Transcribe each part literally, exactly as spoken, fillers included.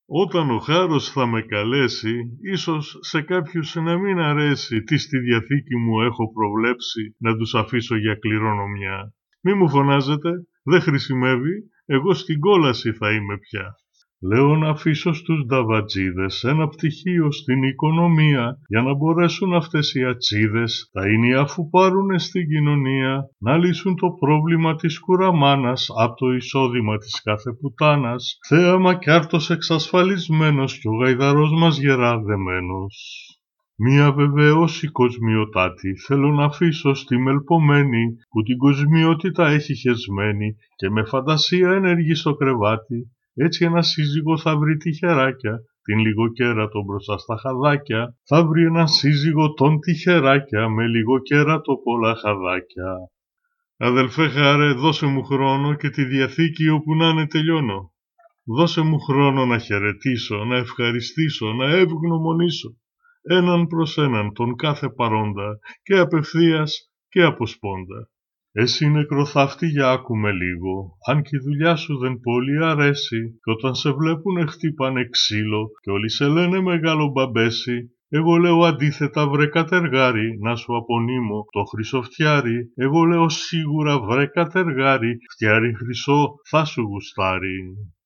Όταν ο χάρος θα με καλέσει, ίσως σε κάποιους να μην αρέσει τι στη διαθήκη μου έχω προβλέψει να τους αφήσω για κληρονομιά. Μη μου φωνάζετε, δεν χρησιμεύει, εγώ στην κόλαση θα είμαι πια. Λέω να αφήσω στους νταβατζίδες ένα πτυχίο στην οικονομία για να μπορέσουν αυτές οι ατσίδες, τα ίνια αφού πάρουνε στην κοινωνία, να λύσουν το πρόβλημα της κουραμάνας απ' το εισόδημα της κάθε πουτάνας, θέαμα κι άρτος εξασφαλισμένος κι ο γαϊδαρός μας γερά δεμένος. Μία βεβαίωση κοσμιωτάτη θέλω να αφήσω στη μελπομένη που την κοσμιότητα έχει χεσμένη και με φαντασία ενεργεί στο κρεβάτι. Έτσι ένα σύζυγο θα βρει τυχεράκια, την λιγοκέρατο μπροστά στα χαδάκια. Θα βρει έναν σύζυγο τον τυχεράκια, με λιγοκέρατο πολλά χαδάκια. Αδελφέ Χάρε, δώσε μου χρόνο και τη διαθήκη όπου να είναι τελειώνω. Δώσε μου χρόνο να χαιρετήσω, να ευχαριστήσω, να ευγνωμονήσω. Έναν προς έναν τον κάθε παρόντα και απευθείας και αποσπόντα. Εσύ νεκροθάφτη για άκουμε λίγο, αν και η δουλειά σου δεν πολύ αρέσει, κι όταν σε βλέπουνε χτύπανε ξύλο και όλοι σε λένε μεγάλο μπαμπέσι, εγώ λέω αντίθετα βρε κατεργάρι, να σου απονείμω το χρυσό φτιάρι, εγώ λέω σίγουρα βρε κατεργάρι, φτιάρι χρυσό θα σου γουστάρει.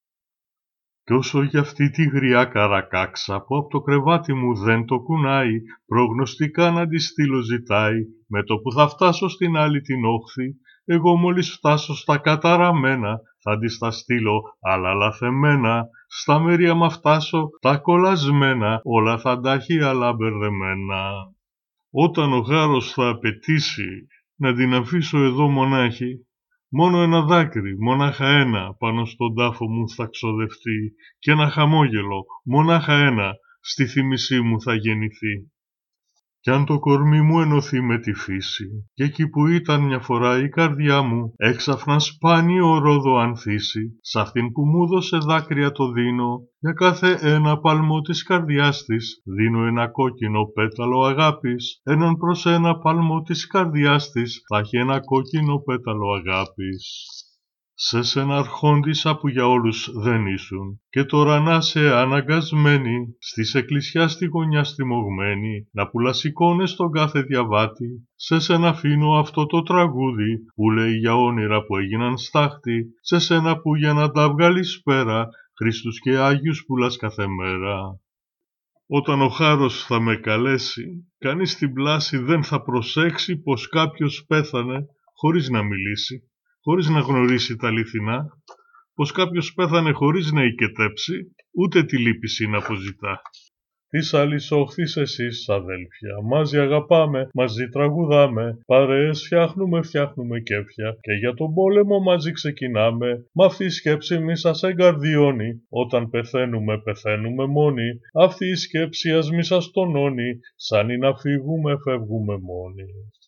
Κι όσο για αυτή τη γριά καρακάξα που απ' το κρεβάτι μου δεν το κουνάει, προγνωστικά να τη στείλω ζητάει, με το που θα φτάσω στην άλλη την όχθη, εγώ μόλις φτάσω στα καταραμένα, θα της τα στείλω άλλα λαθεμένα, στα μέρη άμα φτάσω τα κολλασμένα, όλα θα τα έχει άλλα μπερδεμένα. Όταν ο γάρος θα απαιτήσει να την αφήσω εδώ μονάχη, μόνο ένα δάκρυ, μονάχα ένα, πάνω στον τάφο μου θα ξοδευτεί και ένα χαμόγελο, μονάχα ένα, στη θύμησή μου θα γεννηθεί. Κι αν το κορμί μου ενωθεί με τη φύση, και εκεί που ήταν μια φορά η καρδιά μου, έξαφνα σπάνιο ρόδο ανθίσει, σ' αυτήν που μου δώσε δάκρυα το δίνω, για κάθε ένα παλμό της καρδιάς της, δίνω ένα κόκκινο πέταλο αγάπης, έναν προς ένα παλμό της καρδιάς της, θα έχει ένα κόκκινο πέταλο αγάπης. Σε σένα αρχόντισσα που για όλους δεν ήσουν, και τώρα να σε αναγκασμένη, στις εκκλησιά στη γωνιά στριμωγμένη, να πουλάς εικόνες στον κάθε διαβάτη, σε σένα αφήνω αυτό το τραγούδι, που λέει για όνειρα που έγιναν στάχτη, σε σένα που για να τα βγάλεις πέρα, Χριστούς και Άγιους πουλάς κάθε μέρα. Όταν ο χάρος θα με καλέσει, κανείς στην πλάση δεν θα προσέξει πως κάποιος πέθανε χωρίς να μιλήσει, χωρίς να γνωρίσει τα αληθινά, πως κάποιος πέθανε χωρίς να οικετέψει, ούτε τη λύπηση να αποζητά. Της άλλης όχθης εσείς, αδέλφια, μαζί αγαπάμε, μαζί τραγουδάμε, παρέες φτιάχνουμε, φτιάχνουμε κέφια και για τον πόλεμο μαζί ξεκινάμε. Μ' αυτή η σκέψη μη σας εγκαρδιώνει, όταν πεθαίνουμε, πεθαίνουμε μόνοι. Αυτή η σκέψη ας μη σας τονώνει, σαν ή να φύγουμε, φεύγουμε μόνοι.